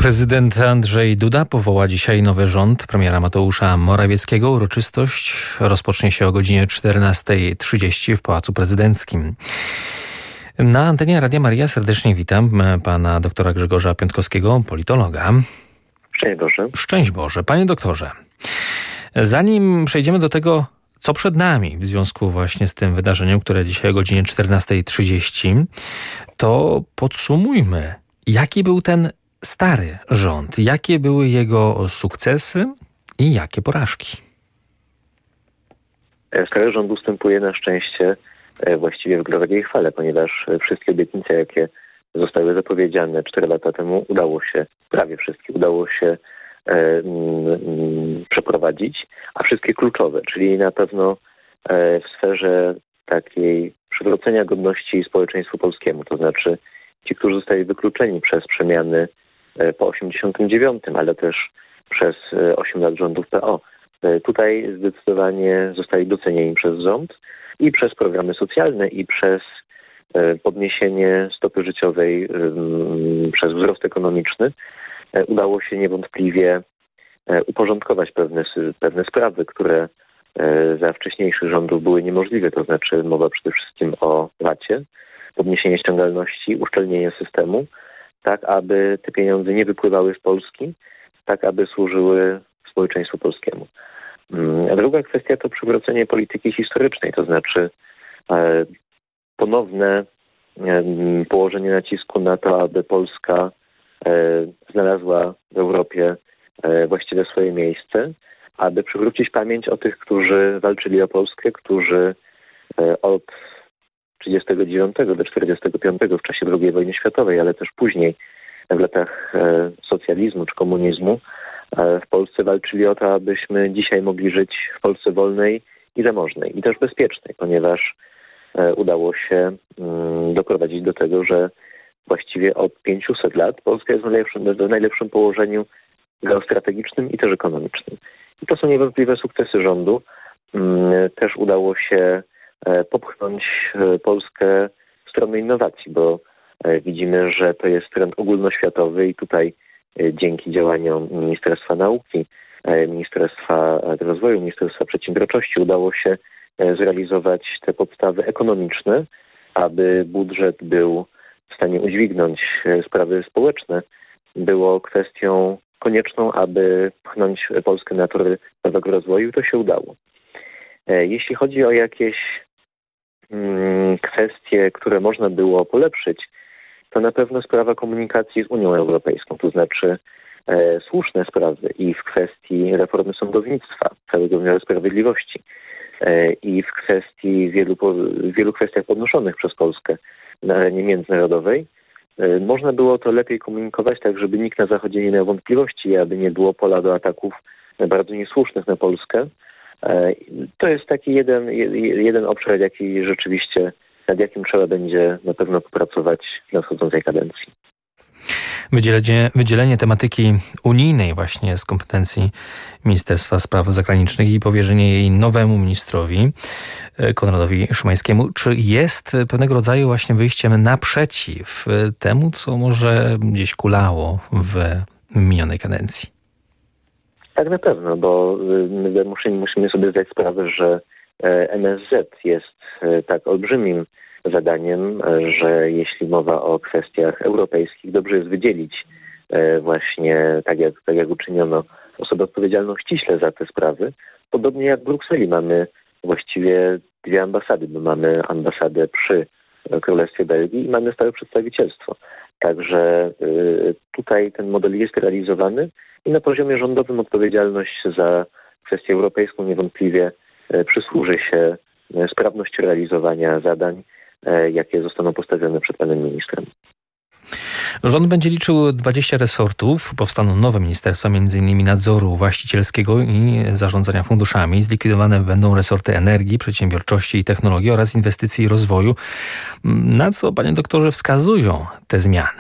Prezydent Andrzej Duda powoła dzisiaj nowy rząd premiera Mateusza Morawieckiego. Uroczystość rozpocznie się o godzinie 14:30 w Pałacu Prezydenckim. Na antenie Radia Maryja serdecznie witam pana doktora Grzegorza Piątkowskiego, politologa. Szczęść Boże. Szczęść Boże. Panie doktorze, zanim przejdziemy do tego, co przed nami w związku właśnie z tym wydarzeniem, które dzisiaj o godzinie 14:30, to podsumujmy, jaki był ten stary rząd, jakie były jego sukcesy i jakie porażki. Stary rząd ustępuje na szczęście właściwie w growej chwale, ponieważ wszystkie obietnice, jakie zostały zapowiedziane 4 lata temu, prawie wszystkie udało się przeprowadzić, a wszystkie kluczowe, czyli na pewno w sferze takiej przywrócenia godności społeczeństwu polskiemu, to znaczy ci, którzy zostali wykluczeni przez przemiany po 89, ale też przez 8 lat rządów PO. Tutaj zdecydowanie zostali docenieni przez rząd i przez programy socjalne, i przez podniesienie stopy życiowej, przez wzrost ekonomiczny. Udało się niewątpliwie uporządkować pewne sprawy, które za wcześniejszych rządów były niemożliwe, to znaczy mowa przede wszystkim o VAT-ie, podniesienie ściągalności, uszczelnienie systemu, tak aby te pieniądze nie wypływały z Polski, tak aby służyły społeczeństwu polskiemu. A druga kwestia to przywrócenie polityki historycznej, to znaczy ponowne położenie nacisku na to, aby Polska znalazła w Europie właściwe swoje miejsce, aby przywrócić pamięć o tych, którzy walczyli o Polskę, którzy od 1939 do 1945 w czasie II wojny światowej, ale też później w latach socjalizmu czy komunizmu w Polsce walczyli o to, abyśmy dzisiaj mogli żyć w Polsce wolnej i zamożnej i też bezpiecznej, ponieważ udało się doprowadzić do tego, że właściwie od 500 lat Polska jest w najlepszym położeniu geostrategicznym i też ekonomicznym. I to są niewątpliwe sukcesy rządu. Też udało się popchnąć Polskę w stronę innowacji, bo widzimy, że to jest trend ogólnoświatowy i tutaj dzięki działaniom Ministerstwa Nauki, Ministerstwa Rozwoju, Ministerstwa Przedsiębiorczości udało się zrealizować te podstawy ekonomiczne, aby budżet był w stanie udźwignąć sprawy społeczne. Było kwestią konieczną, aby pchnąć Polskę na tory nowego rozwoju i to się udało. Jeśli chodzi o jakieś kwestie, które można było polepszyć, to na pewno sprawa komunikacji z Unią Europejską, to znaczy słuszne sprawy i w kwestii reformy sądownictwa, całego wymiaru sprawiedliwości i w kwestii w wielu kwestiach podnoszonych przez Polskę na arenie międzynarodowej. Można było to lepiej komunikować, tak żeby nikt na Zachodzie nie miał wątpliwości, aby nie było pola do ataków bardzo niesłusznych na Polskę. To jest taki jeden obszar, nad jakim trzeba będzie na pewno popracować w nadchodzącej kadencji. Wydzielenie tematyki unijnej właśnie z kompetencji Ministerstwa Spraw Zagranicznych i powierzenie jej nowemu ministrowi, Konradowi Szymańskiemu, czy jest pewnego rodzaju właśnie wyjściem naprzeciw temu, co może gdzieś kulało w minionej kadencji? Tak, na pewno, bo my musimy sobie zdać sprawę, że MSZ jest tak olbrzymim zadaniem, że jeśli mowa o kwestiach europejskich, dobrze jest wydzielić właśnie, tak jak uczyniono, osobę odpowiedzialną ściśle za te sprawy. Podobnie jak w Brukseli mamy właściwie 2 ambasady, bo mamy ambasadę przy Królestwie Belgii i mamy stałe przedstawicielstwo. Także tutaj ten model jest realizowany i na poziomie rządowym odpowiedzialność za kwestię europejską niewątpliwie przysłuży się sprawności realizowania zadań, jakie zostaną postawione przed panem ministrem. Rząd będzie liczył 20 resortów. Powstaną nowe ministerstwa, m.in. nadzoru właścicielskiego i zarządzania funduszami. Zlikwidowane będą resorty energii, przedsiębiorczości i technologii oraz inwestycji i rozwoju. Na co, panie doktorze, wskazują te zmiany?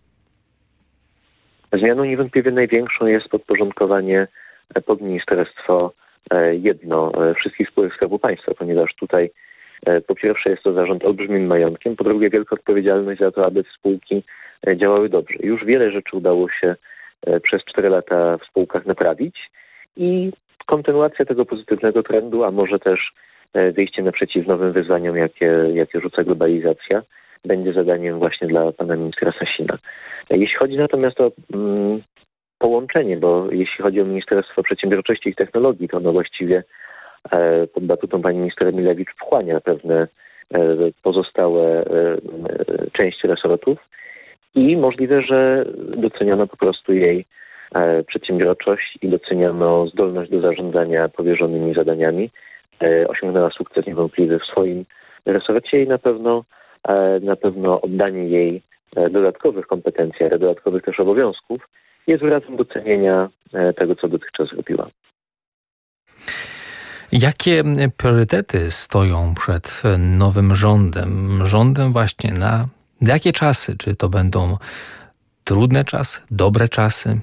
Zmianą niewątpliwie największą jest podporządkowanie pod ministerstwo wszystkich spółek Skarbu Państwa, ponieważ tutaj po pierwsze jest to zarząd olbrzymim majątkiem, po drugie wielka odpowiedzialność za to, aby te spółki działały dobrze. Już wiele rzeczy udało się przez 4 lata w spółkach naprawić i kontynuacja tego pozytywnego trendu, a może też wyjście naprzeciw nowym wyzwaniom, jakie rzuca globalizacja, będzie zadaniem właśnie dla pana ministra Sasina. Jeśli chodzi natomiast o połączenie, bo jeśli chodzi o Ministerstwo Przedsiębiorczości i Technologii, to ono właściwie pod batutą pani minister Emilewicz wchłania pewne pozostałe części resortów i możliwe, że doceniono po prostu jej przedsiębiorczość i doceniano zdolność do zarządzania powierzonymi zadaniami. Osiągnęła sukces niewątpliwy w swoim resorcie i na pewno oddanie jej dodatkowych kompetencji, ale dodatkowych też obowiązków jest wyrazem docenienia tego, co dotychczas zrobiła. Jakie priorytety stoją przed nowym rządem? Rządem właśnie na jakie czasy? Czy to będą trudne czasy, dobre czasy?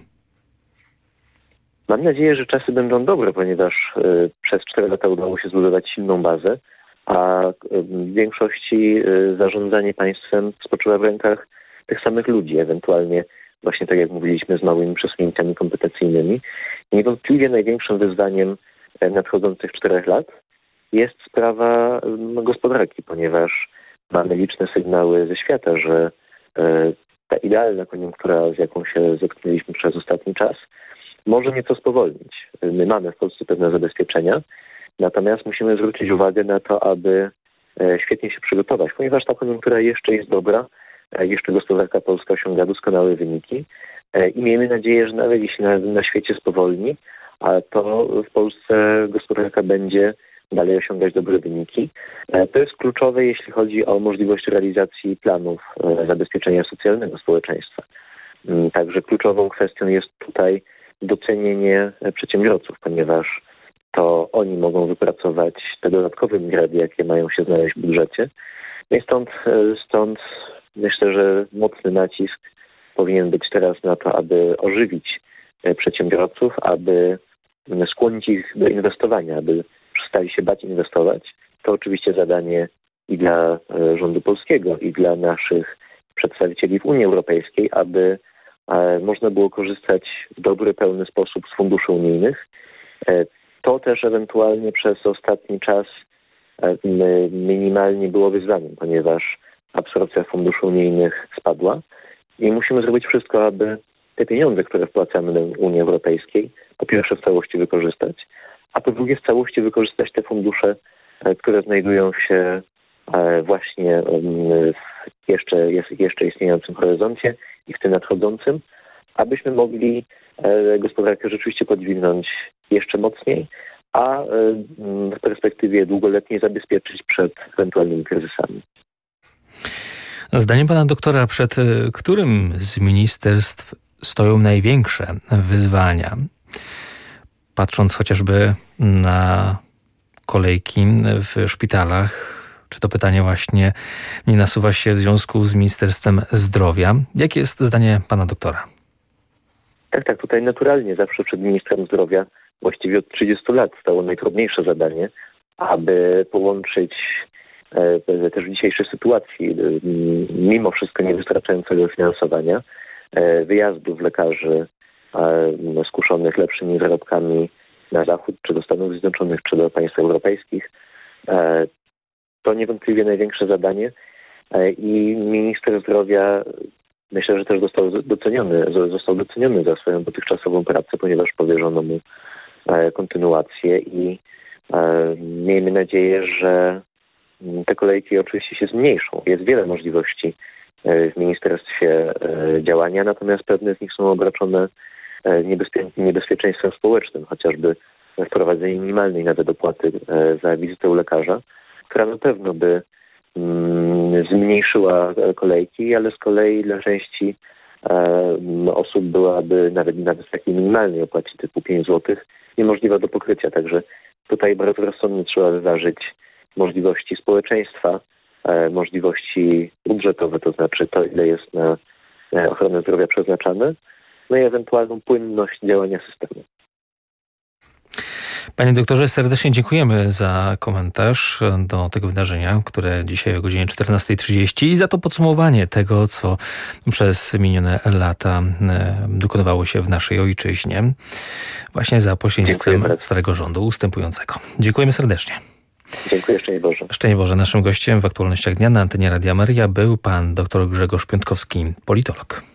Mam nadzieję, że czasy będą dobre, ponieważ przez 4 lata udało się zbudować silną bazę, a w większości zarządzanie państwem spoczywa w rękach tych samych ludzi, ewentualnie właśnie tak jak mówiliśmy, z małymi przesunięciami kompetencyjnymi. Niewątpliwie największym wyzwaniem nadchodzących 4 lat jest sprawa gospodarki, ponieważ mamy liczne sygnały ze świata, że ta idealna koniunktura, z jaką się zetknęliśmy przez ostatni czas, może nieco spowolnić. My mamy w Polsce pewne zabezpieczenia, natomiast musimy zwrócić uwagę na to, aby świetnie się przygotować, ponieważ ta koniunktura jeszcze jest dobra, jeszcze gospodarka polska osiąga doskonałe wyniki i miejmy nadzieję, że nawet jeśli na świecie spowolni, to w Polsce gospodarka będzie dalej osiągać dobre wyniki. To jest kluczowe, jeśli chodzi o możliwość realizacji planów zabezpieczenia socjalnego społeczeństwa. Także kluczową kwestią jest tutaj docenienie przedsiębiorców, ponieważ to oni mogą wypracować te dodatkowe miliardy, jakie mają się znaleźć w budżecie. I stąd myślę, że mocny nacisk powinien być teraz na to, aby ożywić przedsiębiorców, aby skłonić ich do inwestowania, aby przestali się bać inwestować. To oczywiście zadanie i dla rządu polskiego, i dla naszych przedstawicieli w Unii Europejskiej, aby można było korzystać w dobry, pełny sposób z funduszy unijnych. To też ewentualnie przez ostatni czas minimalnie było wyzwaniem, ponieważ absorpcja funduszy unijnych spadła i musimy zrobić wszystko, aby te pieniądze, które wpłacamy do Unii Europejskiej, po pierwsze w całości wykorzystać, a po drugie w całości wykorzystać te fundusze, które znajdują się właśnie w jeszcze istniejącym horyzoncie i w tym nadchodzącym, abyśmy mogli gospodarkę rzeczywiście podźwignąć jeszcze mocniej, a w perspektywie długoletniej zabezpieczyć przed ewentualnymi kryzysami. Zdaniem pana doktora, przed którym z ministerstw stoją największe wyzwania? Patrząc chociażby na kolejki w szpitalach, czy to pytanie właśnie nie nasuwa się w związku z Ministerstwem Zdrowia? Jakie jest zdanie pana doktora? Tak, tutaj naturalnie zawsze przed ministrem zdrowia właściwie od 30 lat stało najtrudniejsze zadanie, aby połączyć też w dzisiejszej sytuacji, mimo wszystko niewystarczającego finansowania, wyjazdów lekarzy skuszonych lepszymi zarobkami na zachód, czy do Stanów Zjednoczonych, czy do państw europejskich. To niewątpliwie największe zadanie i minister zdrowia myślę, że też został doceniony za swoją dotychczasową pracę, ponieważ powierzono mu kontynuację i miejmy nadzieję, że te kolejki oczywiście się zmniejszą. Jest wiele możliwości w ministerstwie działania, natomiast pewne z nich są obarczone niebezpieczeństwem społecznym, chociażby wprowadzenie minimalnej nawet opłaty za wizytę u lekarza, która na pewno by zmniejszyła kolejki, ale z kolei dla części osób byłaby nawet w takiej minimalnej opłacie typu 5 zł niemożliwa do pokrycia. Także tutaj bardzo rozsądnie trzeba wyważyć możliwości społeczeństwa, możliwości budżetowe, to znaczy to, ile jest na ochronę zdrowia przeznaczane, no i ewentualną płynność działania systemu. Panie doktorze, serdecznie dziękujemy za komentarz do tego wydarzenia, które dzisiaj o godzinie 14:30 i za to podsumowanie tego, co przez minione lata dokonywało się w naszej ojczyźnie, właśnie za pośrednictwem starego rządu ustępującego. Dziękujemy serdecznie. Dziękuję, szczęść Boże. Szczęść Boże. Naszym gościem w Aktualnościach Dnia na antenie Radia Maryja był pan dr Grzegorz Piątkowski, politolog.